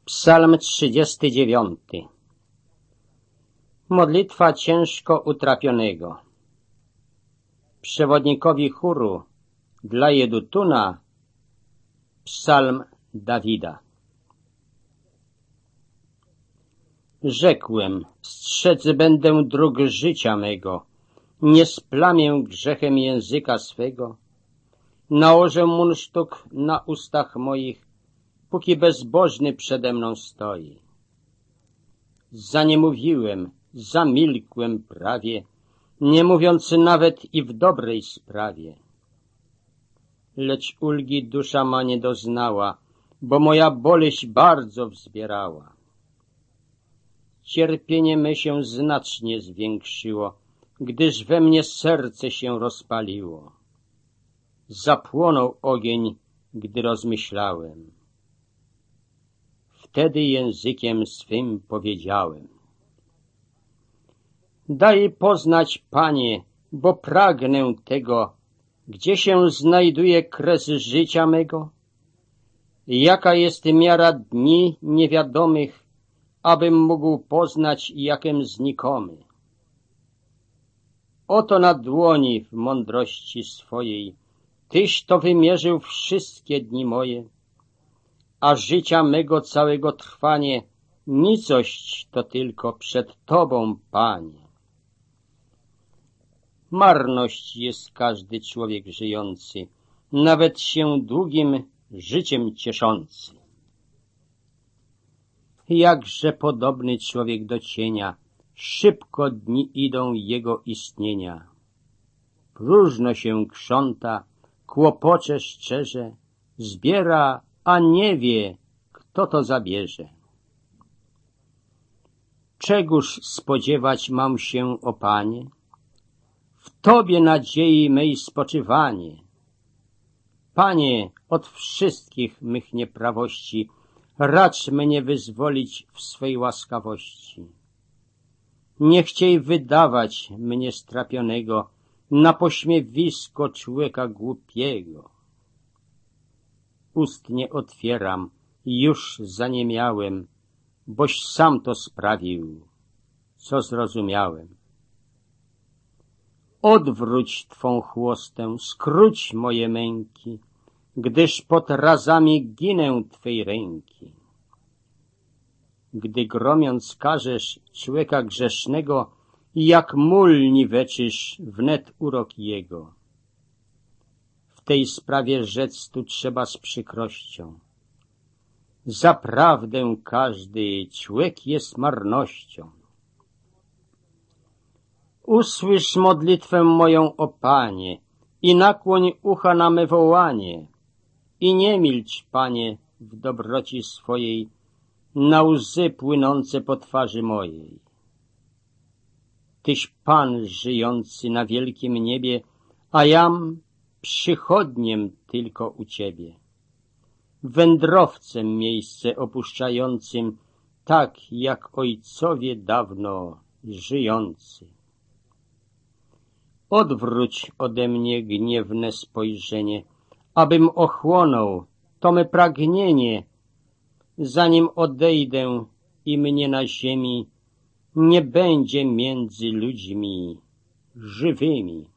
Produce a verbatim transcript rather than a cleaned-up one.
Psalm trzydziesty dziewiąty. Modlitwa ciężko utrapionego. Przewodnikowi chóru dla Jedutuna psalm Dawida. Rzekłem, strzec będę dróg życia mego, nie splamię grzechem języka swego. Nałożę munsztuk na ustach moich, póki bezbożny przede mną stoi. Zaniemówiłem, zamilkłem prawie, nie mówiąc nawet i w dobrej sprawie. Lecz ulgi dusza ma nie doznała, bo moja boleść bardzo wzbierała. Cierpienie me się znacznie zwiększyło, gdyż we mnie serce się rozpaliło. Zapłonął ogień, gdy rozmyślałem. Wtedy językiem swym powiedziałem. Daj poznać, Panie, bo pragnę tego, gdzie się znajduje kres życia mego? Jaka jest miara dni niewiadomych, abym mógł poznać, jakem znikomy? Oto na dłoni w mądrości swojej, Tyś to wymierzył wszystkie dni moje, a życia mego całego trwanie nicość to tylko przed Tobą, Panie. Marność jest każdy człowiek żyjący, nawet się długim życiem cieszący. Jakże podobny człowiek do cienia, szybko dni idą jego istnienia. Próżno się krząta, kłopocze szczerze, zbiera, a nie wie, kto to zabierze. Czegóż spodziewać mam się, o Panie? W Tobie nadziei mej spoczywanie. Panie, od wszystkich mych nieprawości racz mnie wyzwolić w swej łaskawości. Nie chciej wydawać mnie strapionego na pośmiewisko człowieka głupiego. Ust nie otwieram, już zaniemiałem, boś sam to sprawił, co zrozumiałem. Odwróć Twą chłostę, skróć moje męki, gdyż pod razami ginę Twej ręki. Gdy gromiąc karzesz człowieka grzesznego, jak mól niweczysz wnet urok jego. W tej sprawie rzec tu trzeba z przykrością. Zaprawdę każdy człowiek jest marnością. Usłysz modlitwę moją, o Panie, i nakłoń ucha na me wołanie. I nie milcz, Panie, w dobroci swojej, na łzy płynące po twarzy mojej. Tyś Pan żyjący na wielkim niebie, a jam przychodniem tylko u Ciebie. Wędrowcem miejsce opuszczającym, tak jak ojcowie dawno żyjący. Odwróć ode mnie gniewne spojrzenie, abym ochłonął to me pragnienie, zanim odejdę i mnie na ziemi nie będzie między ludźmi żywymi.